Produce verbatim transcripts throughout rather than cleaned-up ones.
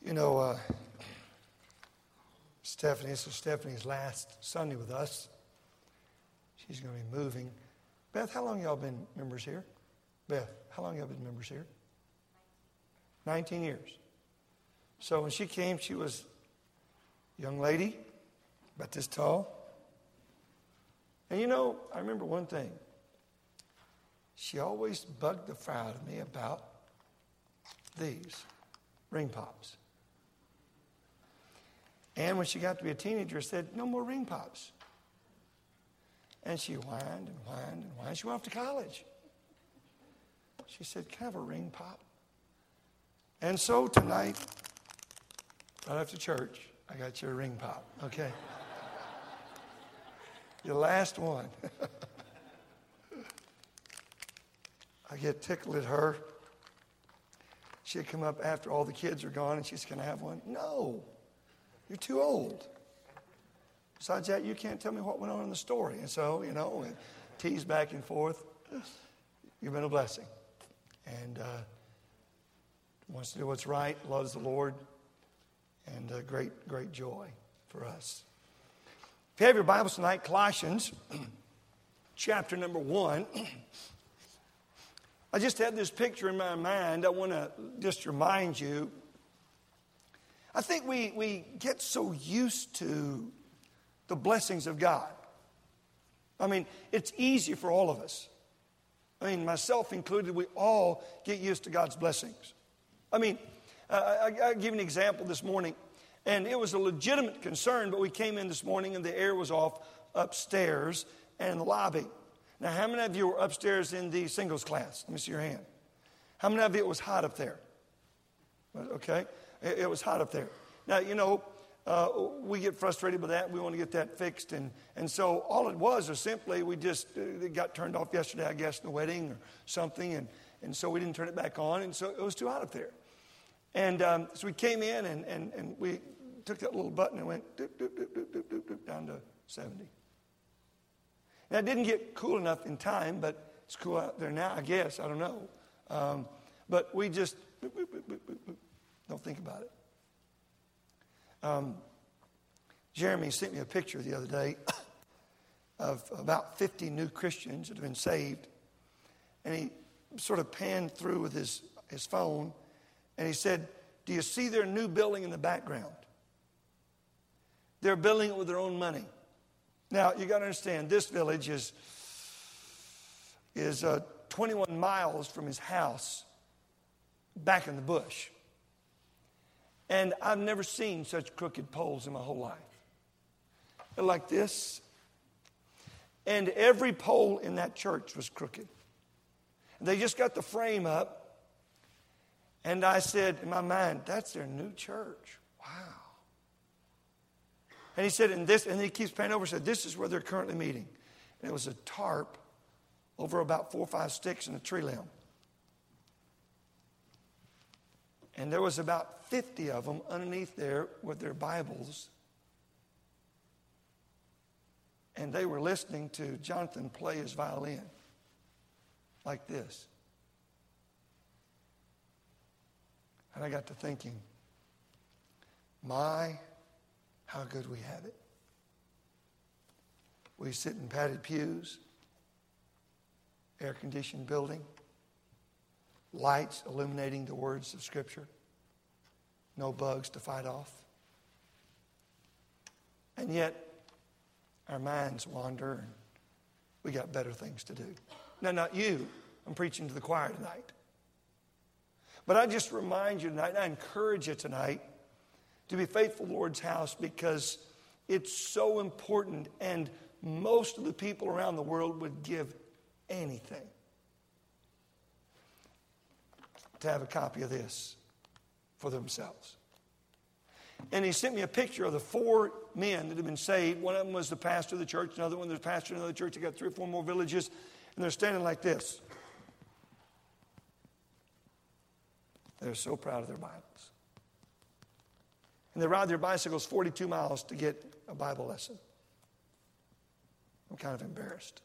You know, uh, Stephanie, this is Stephanie's last Sunday with us. She's going to be moving. Beth, how long y'all been members here? Beth, how long y'all been members here? nineteen years. So when she came, she was a young lady, about this tall. And you know, I remember one thing. She always bugged the fire out of me about these ring pops. And when she got to be a teenager, said, no more ring pops. And she whined and whined and whined. She went off to college. She said, can I have a ring pop? And so tonight, right after church, I got you a ring pop, okay? Your last one. I get tickled at her. She'd come up after all the kids are gone and she said, can I have one? No, you're too old. Besides that, you can't tell me what went on in the story. And so, you know, and tease back and forth. You've been a blessing. And uh, wants to do what's right, loves the Lord, and uh, great, great joy for us. If you have your Bibles tonight, Colossians chapter number one. I just had this picture in my mind. I want to just remind you. I think we, we get so used to the blessings of God. I mean, it's easy for all of us. I mean, myself included, we all get used to God's blessings. I mean, uh, I, I'll give you an example this morning. And it was a legitimate concern, but we came in this morning and the air was off upstairs and in the lobby. Now, how many of you were upstairs in the singles class? Let me see your hand. How many of you it was hot up there? Okay, it, it was hot up there. Now, you know, uh, we get frustrated with that. We want to get that fixed. And, and so all it was was simply we just uh, it got turned off yesterday, I guess, in the wedding or something. And, and so we didn't turn it back on. And so it was too hot up there. And um, so we came in and, and, and we took that little button and went doop, doop, doop, doop, doop, doop, doop, down to seventy. Now, it didn't get cool enough in time, but it's cool out there now, I guess. I don't know. Um, but we just boop, boop, boop, boop, boop, boop. Don't think about it. Um, Jeremy sent me a picture the other day of about fifty new Christians that have been saved. And he sort of panned through with his, his phone. And he said, do you see their new building in the background? They're building it with their own money. Now, you got to understand, this village is, is uh, twenty-one miles from his house back in the bush. And I've never seen such crooked poles in my whole life. They're like this. And every pole in that church was crooked. They just got the frame up. And I said in my mind, that's their new church. Wow. And he said, and this, and he keeps panning over and said, this is where they're currently meeting. And it was a tarp over about four or five sticks and a tree limb. And there was about fifty of them underneath there with their Bibles. And they were listening to Jonathan play his violin like this. And I got to thinking, my, how good we have it. We sit in padded pews, air-conditioned building, lights illuminating the words of Scripture, no bugs to fight off. And yet, our minds wander and we got better things to do. Now, not you. I'm preaching to the choir tonight. But I just remind you tonight, and I encourage you tonight to be faithful to the Lord's house because it's so important, and most of the people around the world would give anything to have a copy of this for themselves. And he sent me a picture of the four men that have been saved. One of them was the pastor of the church. Another one was the pastor of another church. They got three or four more villages. And they're standing like this. They're so proud of their Bibles. And they ride their bicycles forty-two miles to get a Bible lesson. I'm kind of embarrassed.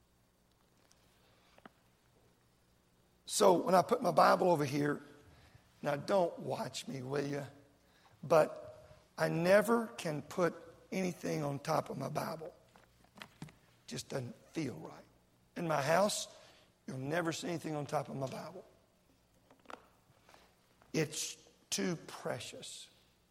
So when I put my Bible over here, Now, don't watch me, will you? But I never can put anything on top of my Bible. Just doesn't feel right. In my house, you'll never see anything on top of my Bible. It's too precious.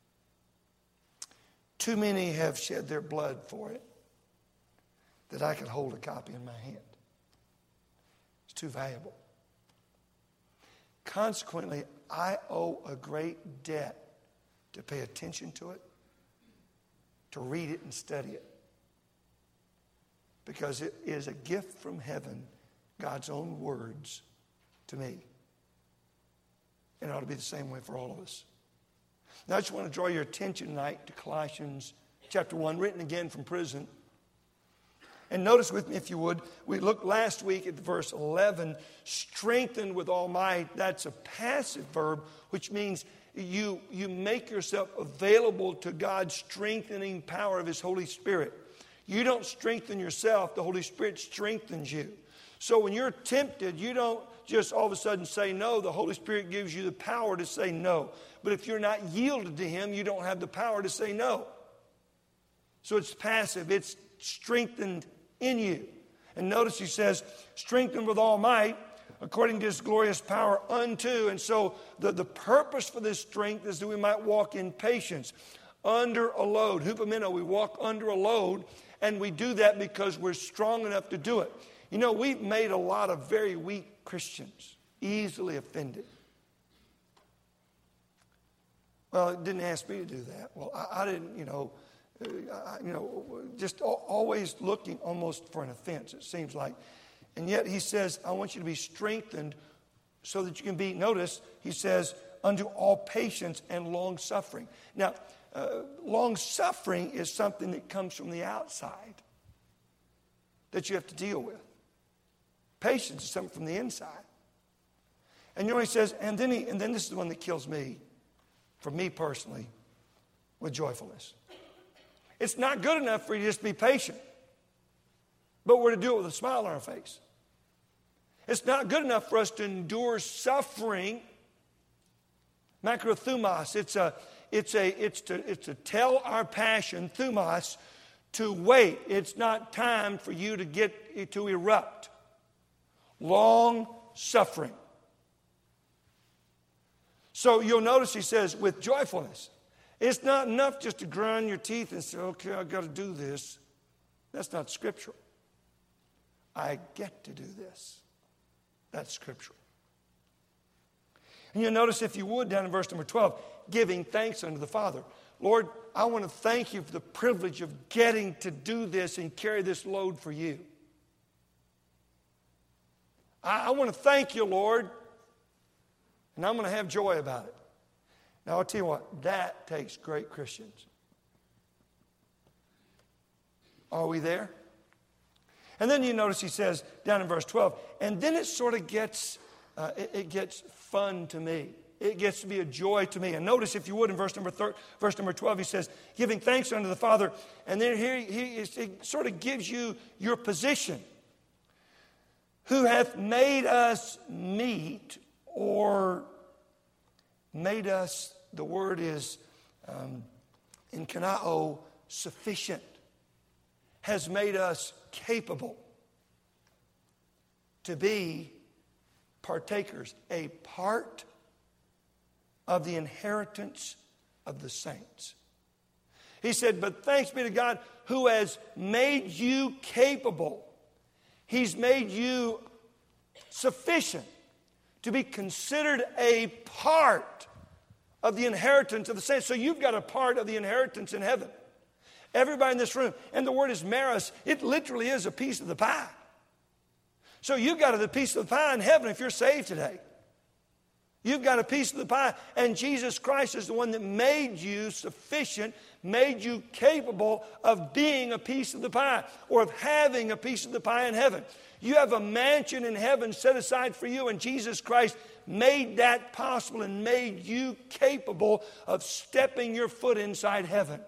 Too many have shed their blood for it that I could hold a copy in my hand. It's too valuable. Consequently, I owe a great debt to pay attention to it, to read it and study it. Because it is a gift from heaven, God's own words to me. And it ought to be the same way for all of us. Now I just want to draw your attention tonight to Colossians chapter one, written again from prison. And notice with me, if you would, we looked last week at verse eleven, strengthened with all might. That's a passive verb, which means you, you make yourself available to God's strengthening power of His Holy Spirit. You don't strengthen yourself, the Holy Spirit strengthens you. So when you're tempted, you don't just all of a sudden say no. The Holy Spirit gives you the power to say no. But if you're not yielded to Him, you don't have the power to say no. So it's passive. It's strengthened in you. And notice he says, strengthened with all might, according to His glorious power unto. And so the, the purpose for this strength is that we might walk in patience under a load. Hupomeno, we walk under a load, and we do that because we're strong enough to do it. You know, we've made a lot of very weak Christians, easily offended. Well, it didn't ask me to do that. Well, I, I didn't, you know, I, you know, just always looking almost for an offense, it seems like. And yet he says, I want you to be strengthened so that you can be, notice, he says, unto all patience and long suffering. Now, uh, long suffering is something that comes from the outside that you have to deal with. Patience is something from the inside. And you know what he says? And then, he, and then this is the one that kills me, for me personally, with joyfulness. It's not good enough for you to just be patient, but we're to do it with a smile on our face. It's not good enough for us to endure suffering. Makrothumos, it's a, it's a, it's to, it's to tell our passion, thumos, to wait. It's not time for you to get to erupt. Long suffering. So you'll notice he says, with joyfulness. It's not enough just to grind your teeth and say, okay, I've got to do this. That's not scriptural. I get to do this. That's scriptural. And you'll notice, if you would, down in verse number twelve, giving thanks unto the Father. Lord, I want to thank you for the privilege of getting to do this and carry this load for you. I, I want to thank you, Lord, and I'm going to have joy about it. Now, I'll tell you what, that takes great Christians. Are we there? And then you notice he says down in verse twelve, and then it sort of gets, uh, it, it gets fun to me. It gets to be a joy to me. And notice, if you would, in verse number thir- verse number twelve, he says, giving thanks unto the Father. And then here he is, it sort of gives you your position. Who hath made us meet, or made us, the word is um, in kanao, sufficient, has made us capable to be partakers, a part of the inheritance of the saints. He said, but thanks be to God who has made you capable. He's made you sufficient to be considered a part of the inheritance of the saints. So you've got a part of the inheritance in heaven. Everybody in this room. And the word is meros. It literally is a piece of the pie. So you've got a piece of the pie in heaven if you're saved today. You've got a piece of the pie. And Jesus Christ is the one that made you sufficient, made you capable of being a piece of the pie, or of having a piece of the pie in heaven. You have a mansion in heaven set aside for you, and Jesus Christ made that possible and made you capable of stepping your foot inside heaven.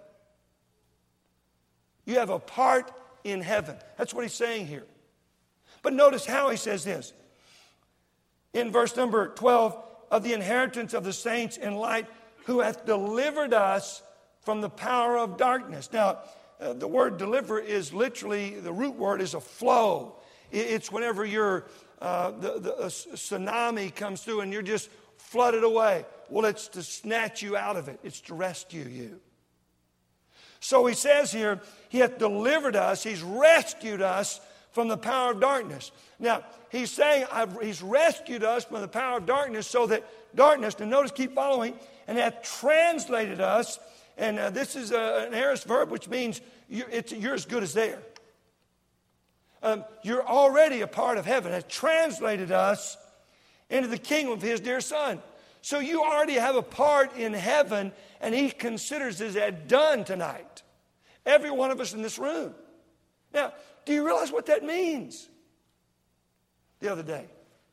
You have a part in heaven. That's what he's saying here. But notice how he says this. In verse number twelve, of the inheritance of the saints in light, who hath delivered us from the power of darkness. Now, uh, the word deliver is literally, the root word is a flow. It's whenever you're, uh, the, the, a tsunami comes through and you're just flooded away. Well, it's to snatch you out of it. It's to rescue you. So he says here, he hath delivered us, he's rescued us from the power of darkness. Now, he's saying I've, he's rescued us from the power of darkness so that darkness, and notice, keep following, and hath translated us, and uh, this is a, an aorist verb, which means you're, it's, you're as good as there. Um, you're already a part of heaven, has translated us into the kingdom of his dear Son. So you already have a part in heaven, and he considers it as done tonight. Every one of us in this room. Now, do you realize what that means? The other day,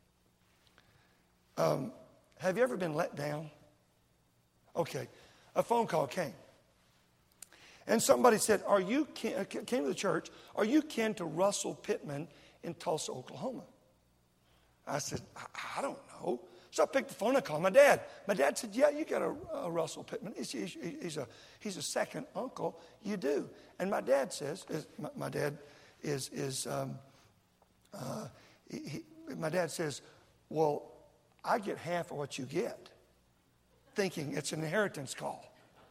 um, have you ever been let down? Okay, a phone call came. And somebody said, are you kin, came to the church, are you kin to Russell Pittman in Tulsa, Oklahoma? I said, I, I don't know. So I picked the phone and called my dad. My dad said, yeah, you got a, a Russell Pittman. He's, he's, he's, a, he's a second uncle. You do. And my dad says, is, my, my dad is, is um, uh, he, he, my dad says, well, I get half of what you get, thinking it's an inheritance call.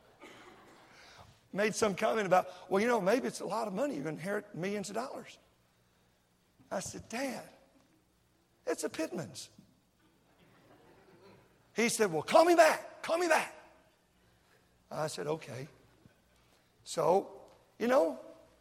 Made some comment about, well, you know, maybe it's a lot of money. You're going to inherit millions of dollars. I said, Dad, it's a Pittman's. He said, well, call me back. Call me back. I said, okay. So, you know,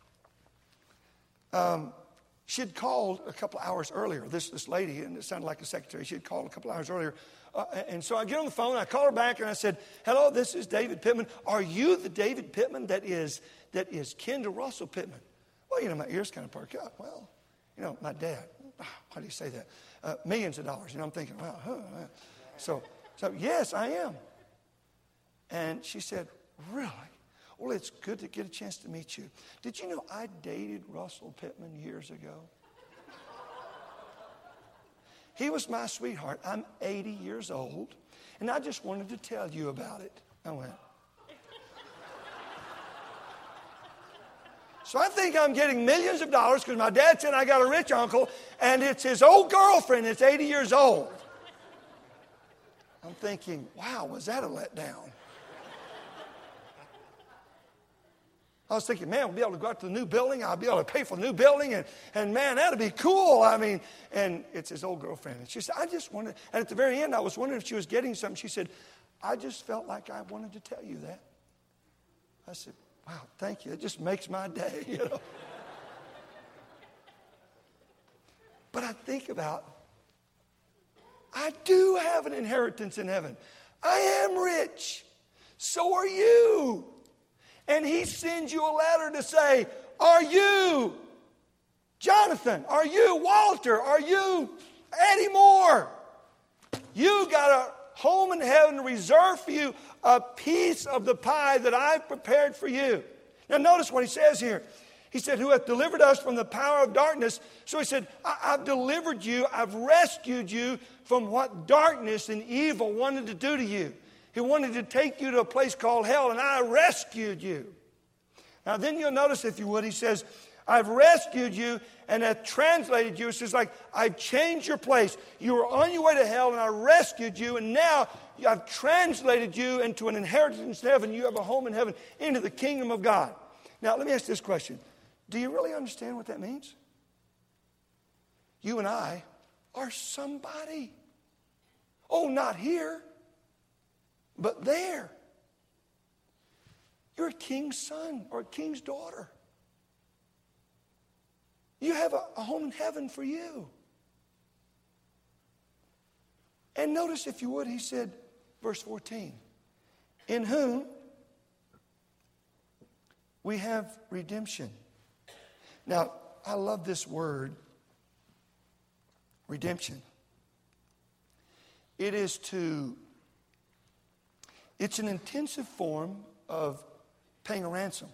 um, she had called a couple hours earlier. This this lady, and it sounded like a secretary, she had called a couple hours earlier. Uh, and so I get on the phone, I call her back, and I said, hello, this is David Pittman. Are you the David Pittman that is that is kin to Russell Pittman? Well, you know, my ears kind of perk up. Well, you know, my dad, how do you say that? Uh, millions of dollars. You know, I'm thinking, wow. Huh, huh. So, so, yes, I am. And she said, really? Well, it's good to get a chance to meet you. Did you know I dated Russell Pittman years ago? He was my sweetheart. I'm eighty years old, and I just wanted to tell you about it. I went. So I think I'm getting millions of dollars because my dad said I got a rich uncle, and it's his old girlfriend that's eighty years old. I'm thinking, wow, was that a letdown? I was thinking, man, we'll be able to go out to the new building. I'll be able to pay for the new building. And, and man, that'd be cool. I mean, and it's his old girlfriend. And she said, I just wanted, and at the very end, I was wondering if she was getting something. She said, I just felt like I wanted to tell you that. I said, wow, thank you. It just makes my day, you know. But I think about, I do have an inheritance in heaven. I am rich. So are you. And he sends you a letter to say, are you Jonathan? Are you Walter? Are you Eddie Moore? You got a home in heaven reserved for you, a piece of the pie that I've prepared for you. Now notice what he says here. He said, who hath delivered us from the power of darkness. So he said, I- I've delivered you. I've rescued you from what darkness and evil wanted to do to you. He wanted to take you to a place called hell, and I rescued you. Now then you'll notice, if you would, he says, I've rescued you and have translated you. It's just like, I've changed your place. You were on your way to hell, and I rescued you, and now I've translated you into an inheritance in heaven. You have a home in heaven, into the kingdom of God. Now let me ask this question. Do you really understand what that means? You and I are somebody. Oh, not here, but there. You're a king's son or a king's daughter. You have a, a home in heaven for you. And notice, if you would, he said, verse fourteen, in whom we have redemption. Now, I love this word, redemption. It is to, it's an intensive form of paying a ransom.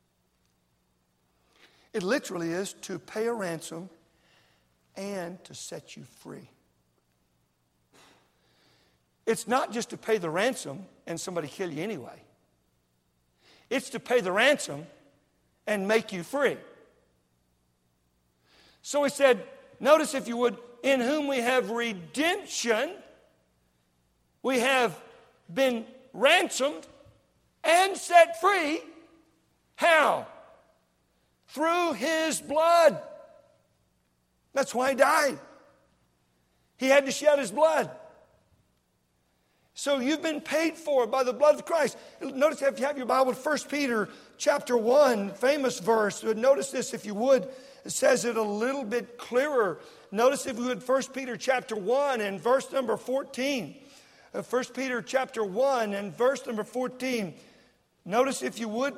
It literally is to pay a ransom and to set you free. It's not just to pay the ransom and somebody kill you anyway. It's to pay the ransom and make you free. So he said, notice if you would, in whom we have redemption, we have been ransomed and set free. How? Through his blood. That's why he died. He had to shed his blood. So you've been paid for by the blood of Christ. Notice if you have your Bible, First Peter chapter one, famous verse. Notice this if you would. It says it a little bit clearer. Notice if you would, First Peter chapter one and verse number fourteen. First Peter chapter one and verse number fourteen. Notice if you would.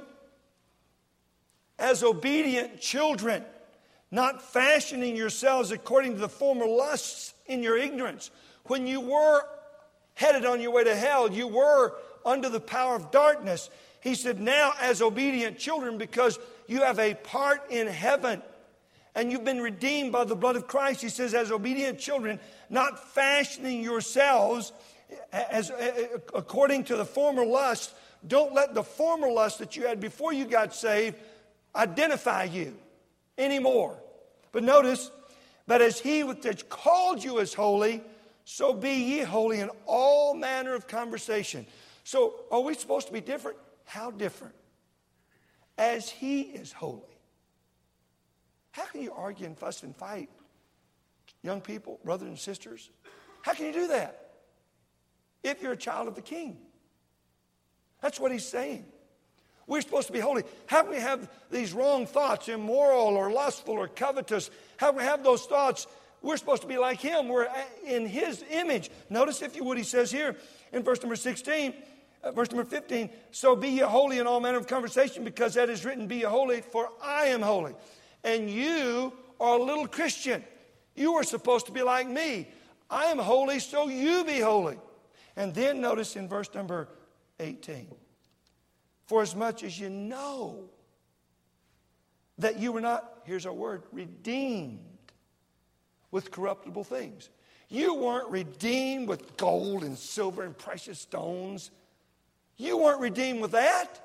As obedient children, not fashioning yourselves according to the former lusts in your ignorance. When you were headed on your way to hell, you were under the power of darkness. He said, now as obedient children, because you have a part in heaven and you've been redeemed by the blood of Christ. He says, as obedient children, not fashioning yourselves as, as according to the former lust. Don't let the former lust that you had before you got saved identify you anymore. But notice, but as he which called you is holy, so be ye holy in all manner of conversation. So are we supposed to be different? How different? As he is holy. How can you argue and fuss and fight? Young people, brothers and sisters. How can you do that? If you're a child of the King. That's what he's saying. We're supposed to be holy. How can we have these wrong thoughts, immoral or lustful or covetous? How can we have those thoughts? We're supposed to be like him. We're in his image. Notice, if you would, he says here in verse number sixteen, uh, verse number fifteen, so be ye holy in all manner of conversation, because that is written, be ye holy, for I am holy. And you are a little Christian. You are supposed to be like me. I am holy, so you be holy. And then notice in verse number eighteen, for as much as you know that you were not, here's our word, redeemed with corruptible things. You weren't redeemed with gold and silver and precious stones. You weren't redeemed with that.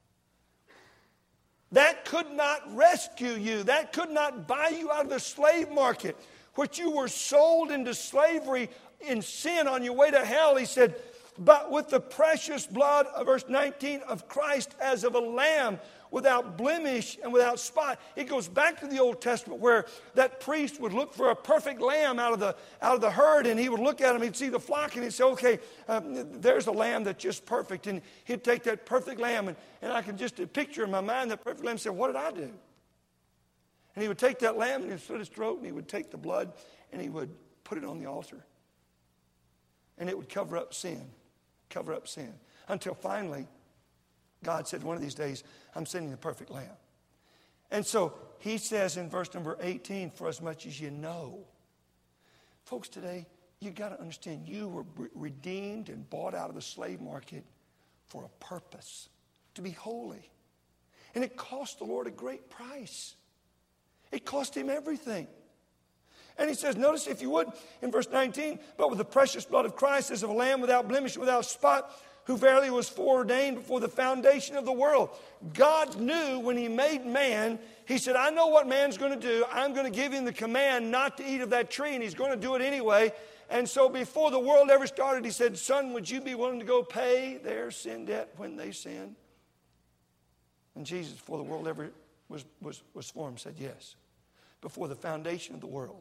That could not rescue you. That could not buy you out of the slave market, which you were sold into slavery in sin on your way to hell. He said, but with the precious blood of verse nineteen of Christ, as of a lamb without blemish and without spot. It goes back to the Old Testament where that priest would look for a perfect lamb out of the out of the herd, and he would look at him, he'd see the flock, and he'd say, okay, um, there's a lamb that's just perfect. And he'd take that perfect lamb, and, and I can just picture in my mind that perfect lamb and say, what did I do? And he would take that lamb and he'd slit his throat, and he would take the blood and he would put it on the altar. And it would cover up sin, cover up sin. Until finally, God said, one of these days, I'm sending the perfect lamb. And so he says in verse number eighteen, for as much as you know. Folks, today, you've got to understand you were redeemed and bought out of the slave market for a purpose, to be holy. And it cost the Lord a great price. It cost him everything. And he says, notice if you would, in verse nineteen, but with the precious blood of Christ as of a lamb without blemish, without spot, who verily was foreordained before the foundation of the world. God knew when he made man, he said, I know what man's going to do. I'm going to give him the command not to eat of that tree, and he's going to do it anyway. And so before the world ever started, he said, son, would you be willing to go pay their sin debt when they sin? And Jesus, before the world ever was, was, was formed, said yes. Before the foundation of the world.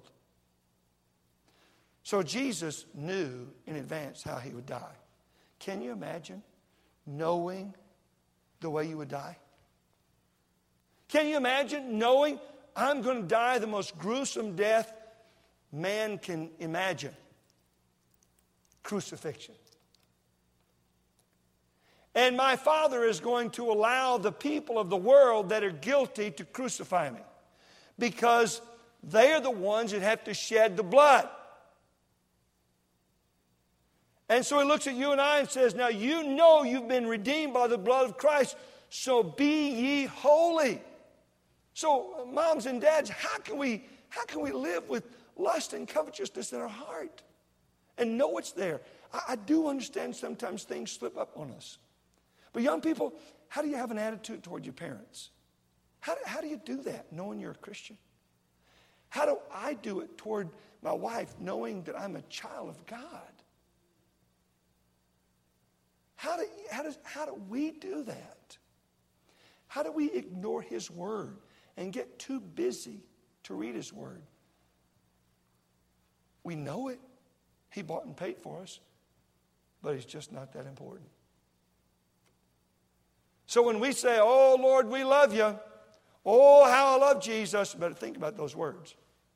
So Jesus knew in advance how he would die. Can you imagine knowing the way you would die? Can you imagine knowing I'm going to die the most gruesome death man can imagine? Crucifixion. And my Father is going to allow the people of the world that are guilty to crucify me, because they are the ones that have to shed the blood. And so he looks at you and I and says, now you know you've been redeemed by the blood of Christ, so be ye holy. So moms and dads, how can we, how can we live with lust and covetousness in our heart and know it's there? I, I do understand sometimes things slip up on us. But young people, how do you have an attitude toward your parents? How do, how do you do that, knowing you're a Christian? How do I do it toward my wife, knowing that I'm a child of God? How do, how does, how do we do that? How do we ignore His Word and get too busy to read His Word? We know it. He bought and paid for us, but it's just not that important. So when we say, oh, Lord, we love you. Oh, how I love Jesus. You better think about those words.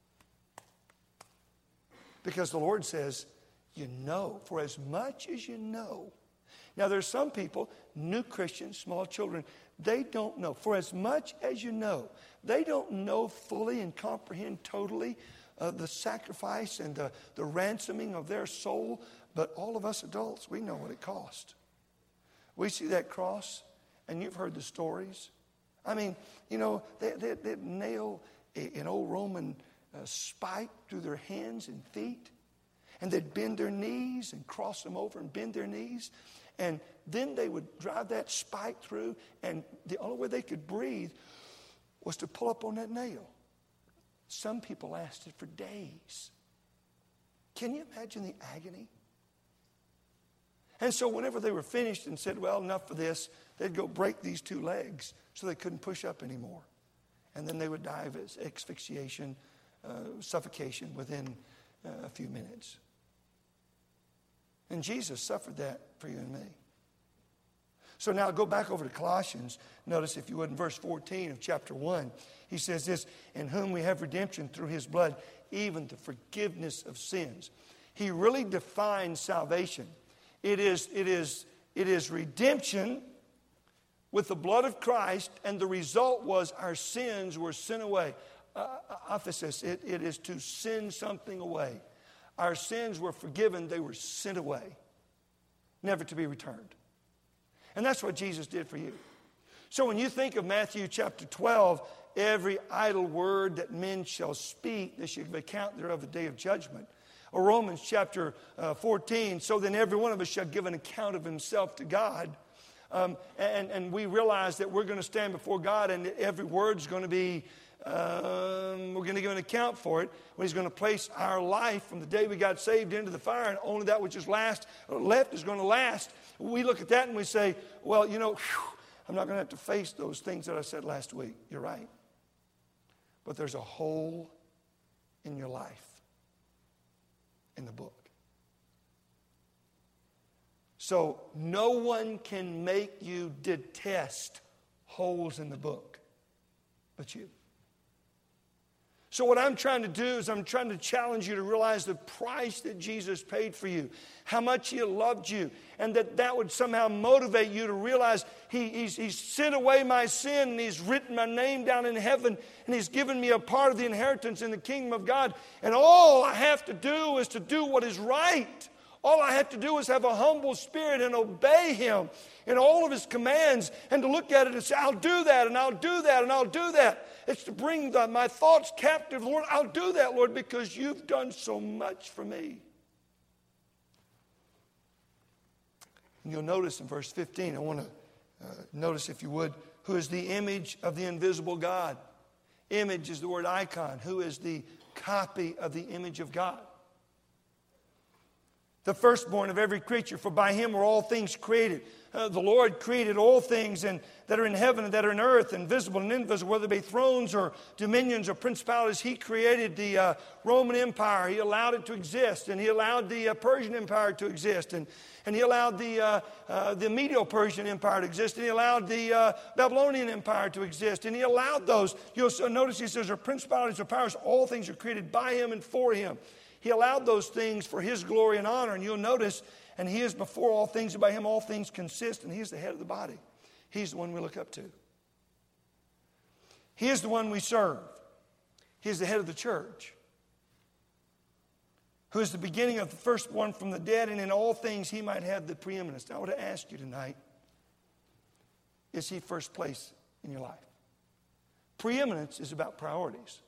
Because the Lord says, you know, for as much as you know. Now, there's some people, new Christians, small children, they don't know. For as much as you know, they don't know fully and comprehend totally uh, the sacrifice and the, the ransoming of their soul. But all of us adults, we know what it cost. We see that cross, and you've heard the stories. I mean, you know, they, they, they'd nail a, an old Roman uh, spike through their hands and feet. And they'd bend their knees and cross them over and bend their knees. And then they would drive that spike through. And the only way they could breathe was to pull up on that nail. Some people lasted for days. Can you imagine the agony? And so whenever they were finished and said, well, enough for this, they'd go break these two legs so they couldn't push up anymore. And then they would die of asphyxiation, uh, suffocation within uh, a few minutes. And Jesus suffered that for you and me. So now go back over to Colossians. Notice, if you would, in verse fourteen of chapter one. He says this, in whom we have redemption through His blood, even the forgiveness of sins. He really defines salvation. It is, it is, it is redemption with the blood of Christ, and the result was our sins were sent away. Uh, emphasis, it, it is to send something away. Our sins were forgiven, they were sent away, never to be returned. And that's what Jesus did for you. So when you think of Matthew chapter twelve, every idle word that men shall speak, they shall give account thereof the day of judgment. Or Romans chapter uh, fourteen, so then every one of us shall give an account of himself to God. Um, and, and we realize that we're going to stand before God, and every word's going to be, um, we're going to give an account for it. When He's going to place our life from the day we got saved into the fire, and only that which is last, left is going to last. We look at that and we say, well, you know, whew, I'm not going to have to face those things that I said last week. You're right. But there's a hole in your life in the book. So no one can make you detest holes in the book but you. So what I'm trying to do is I'm trying to challenge you to realize the price that Jesus paid for you, how much He loved you, and that that would somehow motivate you to realize he, he's, he's sent away my sin, and He's written my name down in heaven, and He's given me a part of the inheritance in the kingdom of God. And all I have to do is to do what is right. All I have to do is have a humble spirit and obey Him in all of His commands, and to look at it and say, I'll do that, and I'll do that, and I'll do that. It's to bring the, my thoughts captive, Lord. I'll do that, Lord, because You've done so much for me. And you'll notice in verse fifteen, I want to uh, notice, if you would, who is the image of the invisible God. Image is the word icon. Who is the copy of the image of God? The firstborn of every creature, for by Him were all things created. Uh, the Lord created all things and that are in heaven and that are in earth, and visible and invisible, whether they be thrones or dominions or principalities. He created the uh, Roman Empire. He allowed it to exist, and He allowed the uh, Persian Empire to exist, and, and He allowed the, uh, uh, the Medo-Persian Empire to exist, and He allowed the uh, Babylonian Empire to exist, and He allowed those. You'll notice He says, there are principalities or powers. All things are created by Him and for Him. He allowed those things for His glory and honor. And you'll notice, and He is before all things, and by Him all things consist, and He is the head of the body. He's the one we look up to. He is the one we serve. He is the head of the church, who is the beginning of the firstborn from the dead, and in all things He might have the preeminence. Now I want to ask you tonight, is He first place in your life? Preeminence is about priorities.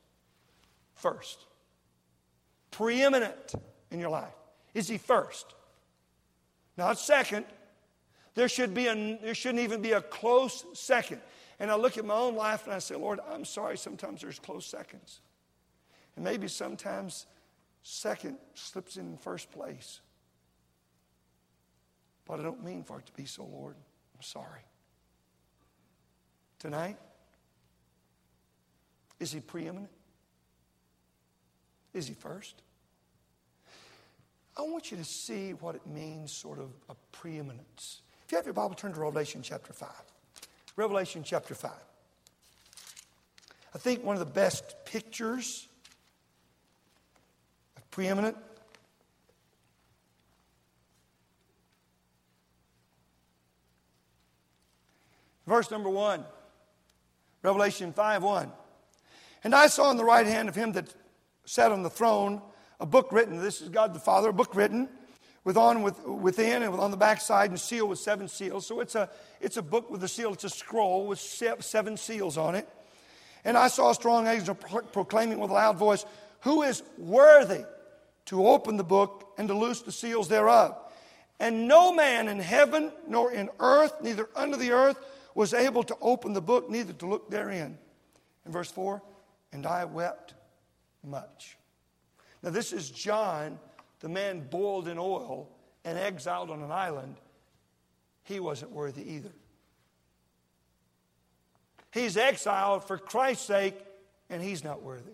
First. Preeminent in your life. Is He first? not second. There should be a, there shouldn't even be a close second. And I look at my own life and I say, Lord, I'm sorry sometimes there's close seconds. And maybe sometimes second slips in first place. But I don't mean for it to be so, Lord. I'm sorry. Tonight, is he preeminent? Is he first? I want you to see what it means, sort of a preeminence. If you have your Bible, turn to Revelation chapter five. Revelation chapter five. I think one of the best pictures of preeminent verse number one. Revelation five one. And I saw on the right hand of him that sat on the throne a book written. This is God the Father, a book written with on with, within and on the backside and sealed with seven seals. So it's a it's a book with a seal. It's a scroll with seven seals on it. And I saw a strong angel proclaiming with a loud voice, who is worthy to open the book and to loose the seals thereof? And no man in heaven nor in earth, neither under the earth, was able to open the book, neither to look therein. In verse four, and I wept much. Now this is John, the man boiled in oil and exiled on an island. He wasn't worthy either. He's exiled for Christ's sake, and he's not worthy.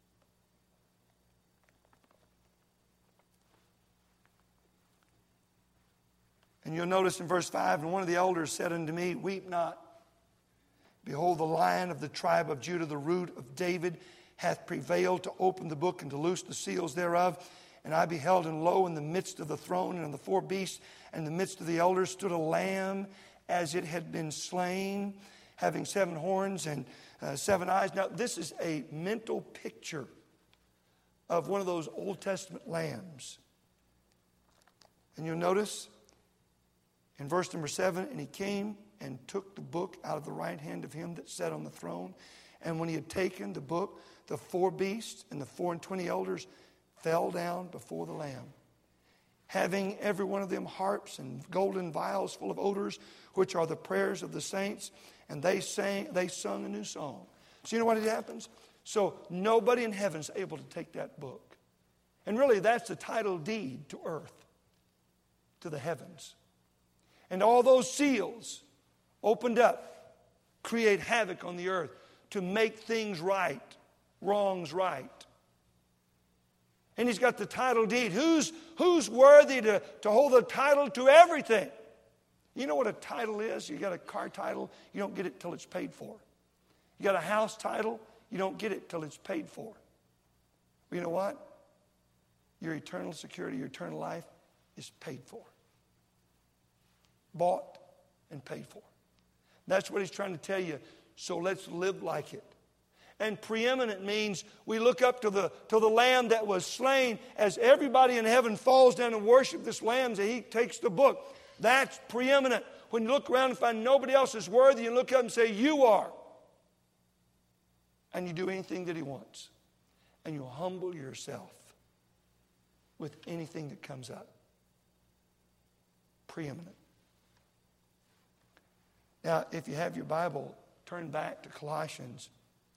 And you'll notice in verse five, and one of the elders said unto me, weep not. Behold, the Lion of the tribe of Judah, the root of David, hath prevailed to open the book and to loose the seals thereof. And I beheld, and lo, in the midst of the throne and in the four beasts, and in the midst of the elders stood a lamb as it had been slain, having seven horns and uh, seven eyes. Now, this is a mental picture of one of those Old Testament lambs. And you'll notice in verse number seven, and he came and took the book out of the right hand of him that sat on the throne. And when he had taken the book, the four beasts and the four and twenty elders fell down before the Lamb, having every one of them harps and golden vials full of odors, which are the prayers of the saints. And they sang, they sung a new song. So you know what it happens? So nobody in heaven is able to take that book. And really that's the title deed to earth, to the heavens. And all those seals opened up, create havoc on the earth to make things right, wrongs right. And he's got the title deed. Who's, who's worthy to, to hold the title to everything? You know what a title is? You got a car title, you don't get it till it's paid for. You got a house title, you don't get it till it's paid for. Well, you know what? Your eternal security, your eternal life is paid for. Bought and paid for. That's what he's trying to tell you. So let's live like it. And preeminent means we look up to the, to the Lamb that was slain as everybody in heaven falls down and worships this Lamb as he takes the book. That's preeminent. When you look around and find nobody else is worthy, you look up and say, you are. And you do anything that he wants. And you humble yourself with anything that comes up. Preeminent. Now, if you have your Bible, turn back to Colossians.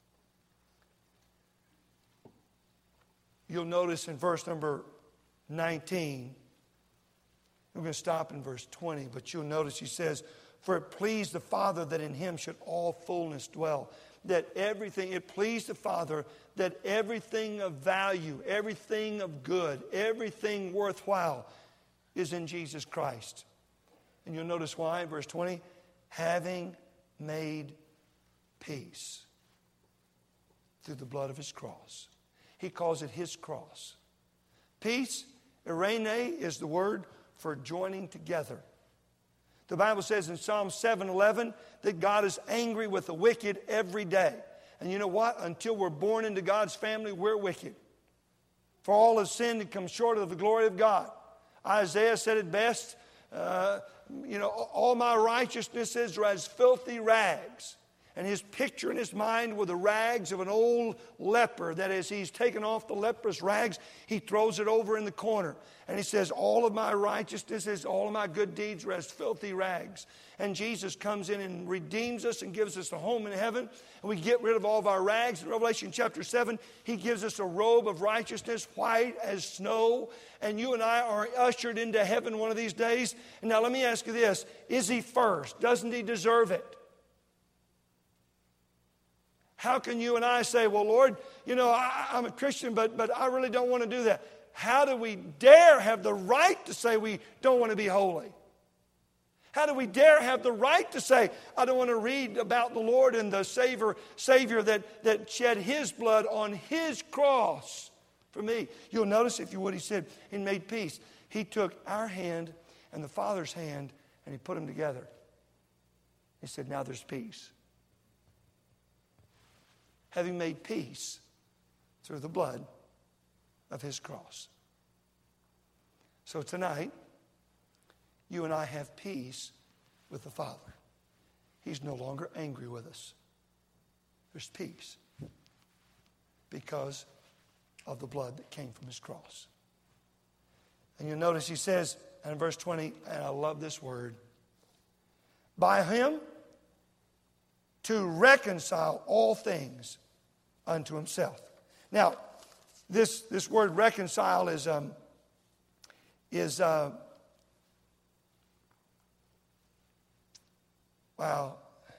You'll notice in verse number nineteen, we're going to stop in verse twenty, but you'll notice he says, for it pleased the Father that in him should all fullness dwell. That everything, it pleased the Father that everything of value, everything of good, everything worthwhile is in Jesus Christ. And you'll notice why, verse twenty, having made peace through the blood of his cross. He calls it his cross. Peace, eirene, is the word for joining together. The Bible says in Psalm seven eleven that God is angry with the wicked every day. And you know what? Until we're born into God's family, we're wicked. For all have sinned and come short of the glory of God. Isaiah said it best, uh, you know, all my righteousnesses are as filthy rags. And his picture in his mind were the rags of an old leper, that as he's taken off the leprous rags, he throws it over in the corner. And he says, all of my righteousness is, all of my good deeds are as filthy rags. And Jesus comes in and redeems us and gives us a home in heaven. And we get rid of all of our rags. In Revelation chapter seven, he gives us a robe of righteousness, white as snow. And you and I are ushered into heaven one of these days. And now let me ask you this. Is he first? Doesn't he deserve it? How can you and I say, well, Lord, you know, I, I'm a Christian, but, but I really don't want to do that. How do we dare have the right to say we don't want to be holy? How do we dare have the right to say, I don't want to read about the Lord and the Savior, Savior that, that shed his blood on his cross for me? You'll notice, if you would, he said, he made peace. He took our hand and the Father's hand and he put them together. He said, now there's peace. Having made peace through the blood of his cross. So tonight, you and I have peace with the Father. He's no longer angry with us. There's peace because of the blood that came from his cross. And you'll notice he says in verse twenty, and I love this word, by him to reconcile all things unto himself. Now, this this word reconcile is um, is uh, wow.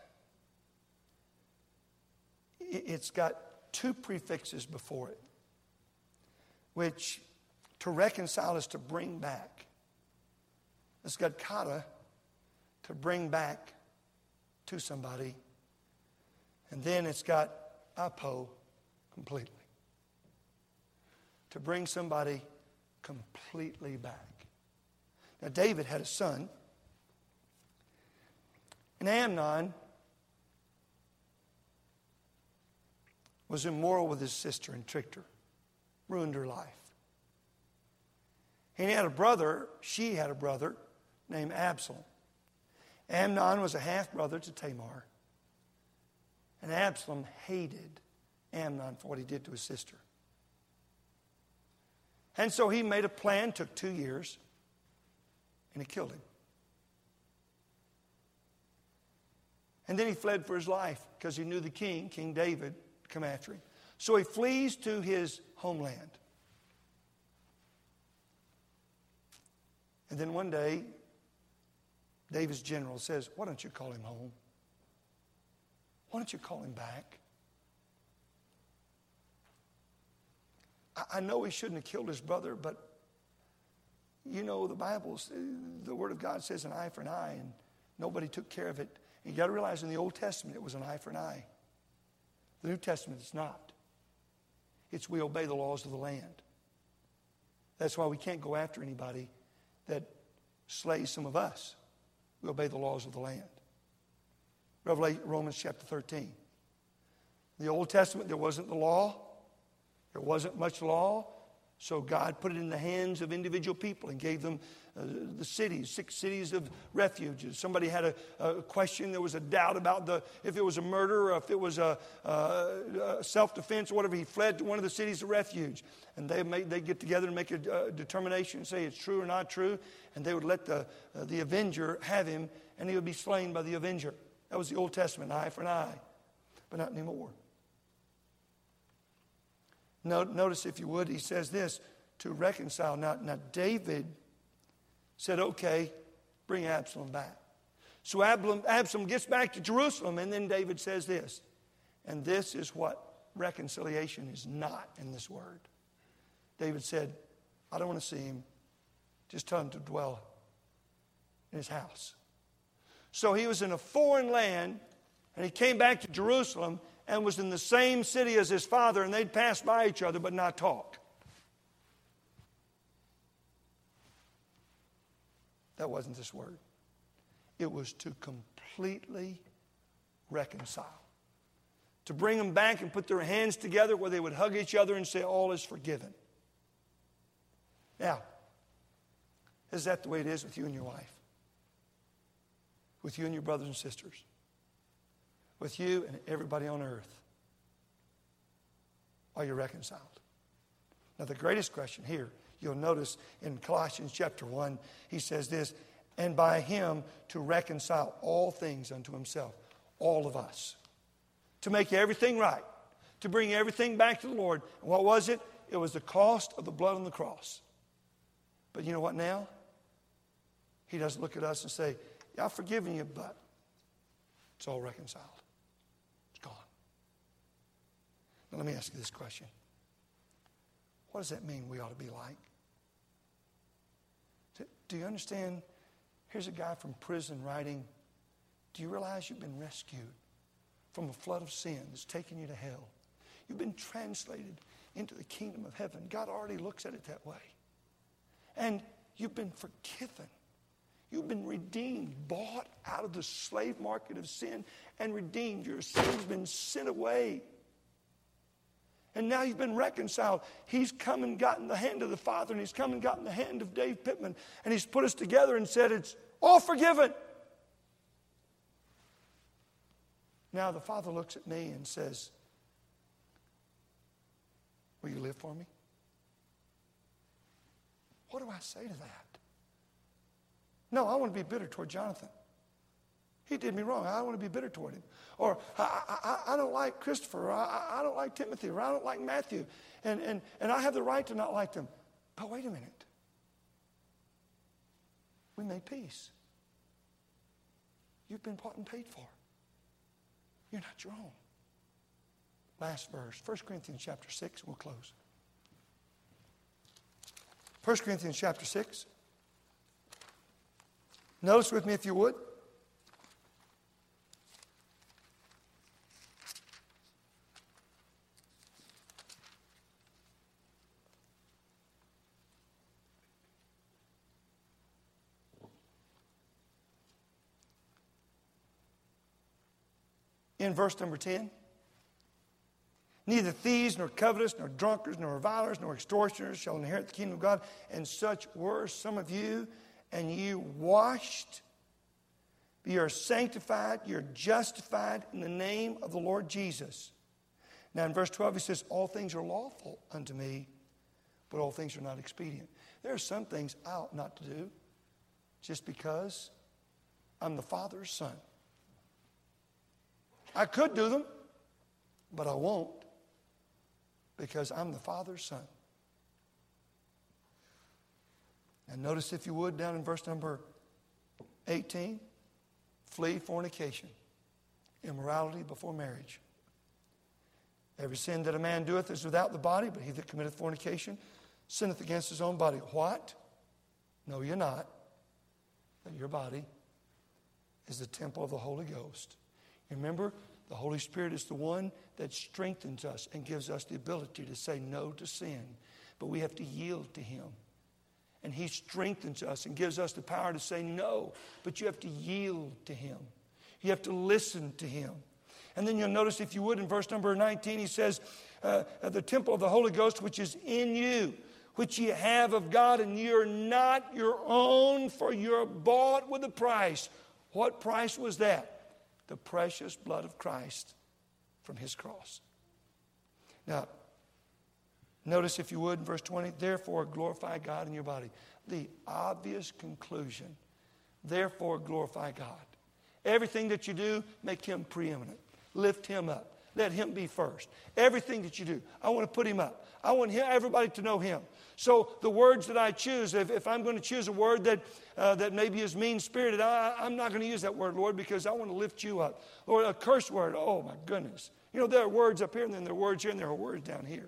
It's got two prefixes before it, which to reconcile is to bring back. It's got kata, to bring back to somebody, and then it's got apo, completely. To bring somebody completely back. Now, David had a son, and Amnon was immoral with his sister and tricked her, ruined her life. And he had a brother, she had a brother named Absalom. Amnon was a half-brother to Tamar. And Absalom hated Amnon for what he did to his sister. And so he made a plan, took two years, and he killed him. And then he fled for his life because he knew the king, King David, would come after him. So he flees to his homeland. And then one day, David's general says, why don't you call him home? Why don't you call him back? I know he shouldn't have killed his brother, but you know the Bible, the Word of God says an eye for an eye, and nobody took care of it. And you got to realize in the Old Testament it was an eye for an eye. The New Testament it's not. It's we obey the laws of the land. That's why we can't go after anybody that slays some of us. We obey the laws of the land. Revelation, Romans chapter thirteen. In the Old Testament, there wasn't the law. There wasn't much law. So God put it in the hands of individual people and gave them uh, the cities, six cities of refuge. If somebody had a, a question, there was a doubt about the if it was a murder or if it was a, a, a self-defense or whatever, he fled to one of the cities of refuge. And they made, they'd get together and make a uh, determination and say it's true or not true. And they would let the, uh, the avenger have him, and he would be slain by the avenger. That was the Old Testament, eye for an eye. But not anymore. Notice, if you would, he says this, to reconcile. Now, now David said, okay, bring Absalom back. So Absalom, Absalom gets back to Jerusalem, and then David says this, and this is what reconciliation is not in this word. David said, I don't want to see him. Just tell him to dwell in his house. So he was in a foreign land, and he came back to Jerusalem, and was in the same city as his father, and they'd pass by each other but not talk. That wasn't this word. It was to completely reconcile. To bring them back and put their hands together where they would hug each other and say, all is forgiven. Now, is that the way it is with you and your wife? With you and your brothers and sisters? with you and everybody on earth. Are you reconciled? Now the greatest question here, you'll notice in Colossians chapter one, he says this, and by him to reconcile all things unto himself, all of us. To make everything right, to bring everything back to the Lord. And what was it? It was the cost of the blood on the cross. But you know what now? He doesn't look at us and say, yeah, I've forgiven you, but it's all reconciled. It's gone. Now let me ask you this question. What does that mean we ought to be like? Do you understand? Here's a guy from prison writing, do you realize you've been rescued from a flood of sin that's taken you to hell? You've been translated into the kingdom of heaven. God already looks at it that way. And you've been forgiven. You've been redeemed, bought out of the slave market of sin and redeemed. Your sin's been sent away. And now you've been reconciled. He's come and gotten the hand of the Father, and he's come and gotten the hand of Dave Pittman, and he's put us together and said, it's all forgiven. Now the Father looks at me and says, will you live for me? What do I say to that? No, I want to be bitter toward Jonathan. He did me wrong. I want to be bitter toward him. Or I, I, I don't like Christopher. Or I, I don't like Timothy. Or I don't like Matthew. And, and, and I have the right to not like them. But wait a minute. We made peace. You've been bought and paid for. You're not your own. Last verse, First Corinthians chapter six. We'll close. First Corinthians chapter six. Notice with me if you would. In verse number ten, neither thieves, nor covetous, nor drunkards, nor revilers, nor extortioners shall inherit the kingdom of God. And such were some of you, and you washed, you are sanctified, you're justified in the name of the Lord Jesus. Now in verse twelve he says, all things are lawful unto me, but all things are not expedient. There are some things I ought not to do just because I'm the Father's son. I could do them, but I won't because I'm the Father's son. And notice, if you would, down in verse number eighteen, flee fornication, immorality before marriage. Every sin that a man doeth is without the body, but he that committeth fornication sinneth against his own body. What? No, you're not. But your body is the temple of the Holy Ghost. Remember, the Holy Spirit is the one that strengthens us and gives us the ability to say no to sin. But we have to yield to him. And he strengthens us and gives us the power to say no. But you have to yield to him. You have to listen to him. And then you'll notice, if you would, in verse number nineteen, he says, uh, the temple of the Holy Ghost which is in you, which ye have of God, and you're not your own, for you're bought with a price. What price was that? The precious blood of Christ from his cross. Now, notice, if you would, in verse twenty, therefore glorify God in your body. The obvious conclusion, therefore glorify God. Everything that you do, make him preeminent. Lift him up. Let him be first. Everything that you do, I want to put him up. I want him, everybody to know him. So the words that I choose, if, if I'm going to choose a word that uh, that maybe is mean-spirited, I, I'm not going to use that word, Lord, because I want to lift you up. Or a curse word, oh my goodness. You know, there are words up here, and then there are words here, and there are words down here.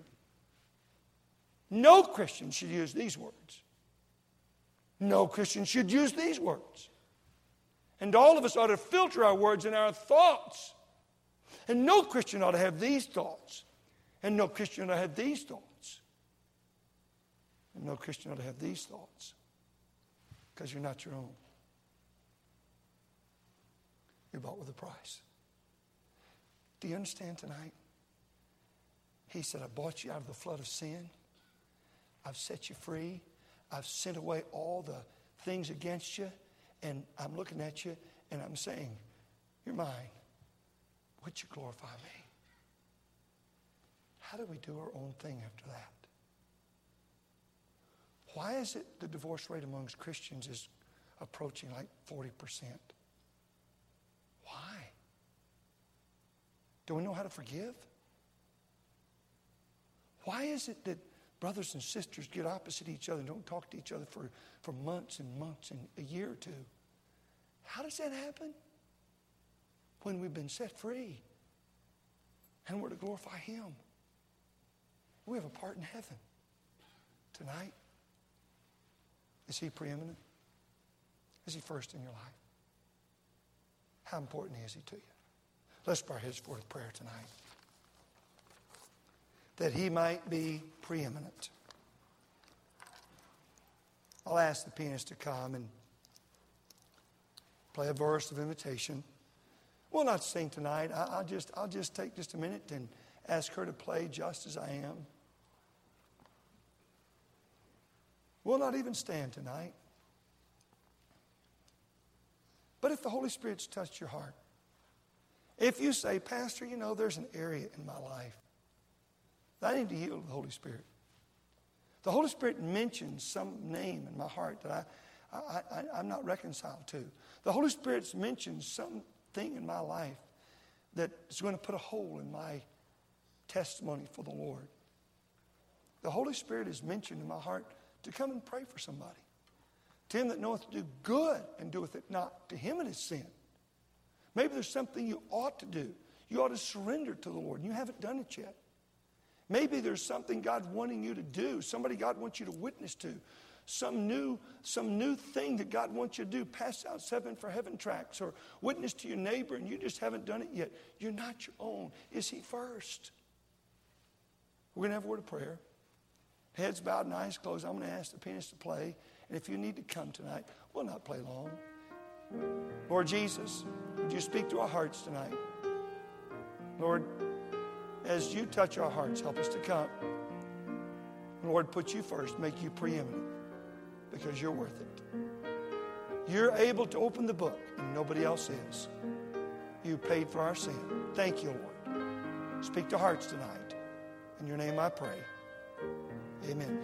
No Christian should use these words. No Christian should use these words. And all of us ought to filter our words and our thoughts. And no Christian ought to have these thoughts. And no Christian ought to have these thoughts. And no Christian ought to have these thoughts. Because you're not your own. You're bought with a price. Do you understand tonight? He said, I bought you out of the flood of sin. I've set you free. I've sent away all the things against you. And I'm looking at you and I'm saying, you're mine. would you glorify me? How do we do our own thing after that? Why is it the divorce rate amongst Christians is approaching like forty percent? Why? Do we know how to forgive? Why is it that brothers and sisters get opposite each other and don't talk to each other for, for months and months and a year or two? How does that happen? When we've been set free and we're to glorify Him. We have a part in heaven tonight. Is He preeminent? Is He first in your life? How important is He to you? Let's bow our heads for a prayer tonight. That He might be preeminent. I'll ask the pianist to come and play a verse of invitation. We'll not sing tonight. I'll just, I'll just take just a minute and ask her to play just as I am. We'll not even stand tonight. But if the Holy Spirit's touched your heart, if you say, Pastor, you know, there's an area in my life that I need to yield to the Holy Spirit. The Holy Spirit mentions some name in my heart that I, I, I, I'm not reconciled to. The Holy Spirit's mentioned something in my life that is going to put a hole in my testimony for the Lord. The Holy Spirit is mentioned in my heart to come and pray for somebody. To him that knoweth to do good and doeth it not, to him it is sin. Maybe there's something you ought to do. You ought to surrender to the Lord, and you haven't done it yet. Maybe there's something God wanting you to do, somebody God wants you to witness to, some new, some new thing that God wants you to do, pass out seven for heaven tracts or witness to your neighbor, and you just haven't done it yet. You're not your own. Is He first? We're going to have a word of prayer. Heads bowed and eyes closed. I'm going to ask the pianist to play. And if you need to come tonight, we'll not play long. Lord Jesus, would you speak to our hearts tonight? Lord, as you touch our hearts, help us to come. Lord, put you first. Make you preeminent because you're worth it. You're able to open the book and nobody else is. You paid for our sin. Thank you, Lord. Speak to hearts tonight. In your name I pray. Amen.